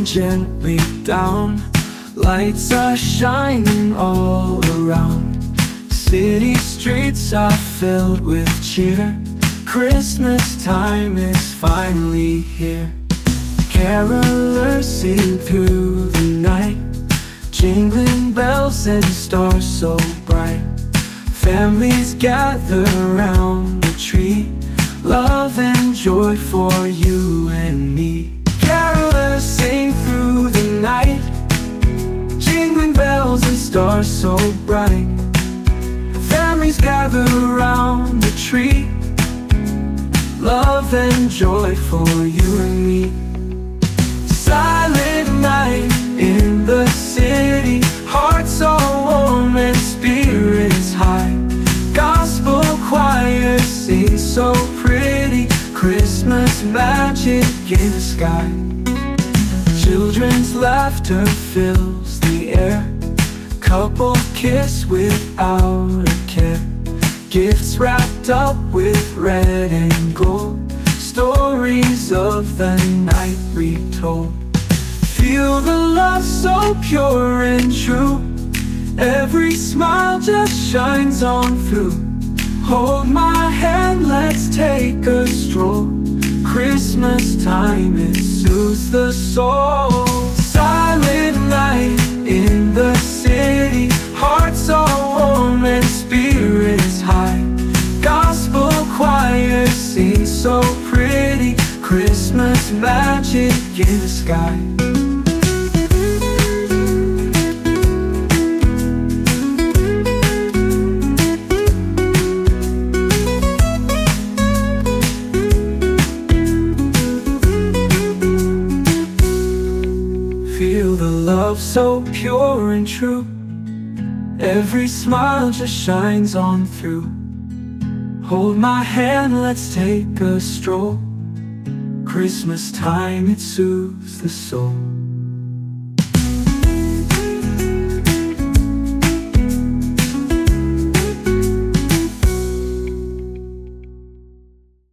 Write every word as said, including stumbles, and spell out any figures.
rain gently down. Lights are shining all around. City streets are filled with cheer. Christmas time is finally here. Carolers sing through the night, jingling bells and stars so bright. Families gather around the tree, love and joy for you and me. Carolers sing through the night, jingling bells and stars so bright. Families gather around the tree, love and joy for you and me. Silent night in the city, hearts are warm and spirits high. Gospel choirs sing so pretty, Christmas magic in the sky. Children's laughter fills the air, couple kiss without a care. Gifts wrapped up with red and gold, stories of the night retold. Feel the love so pure and true, every smile just shines on through. Hold my hand, let's take a stroll. Christmas time, it soothes the soul. Silent night in the city, hearts are warm and spirits high. Gospel choirs sing so pretty, Christmas magic in the sky. Feel the love so pure and true, every smile just shines on through. Hold my hand, let's take a stroll. Christmas time, it soothes the soul.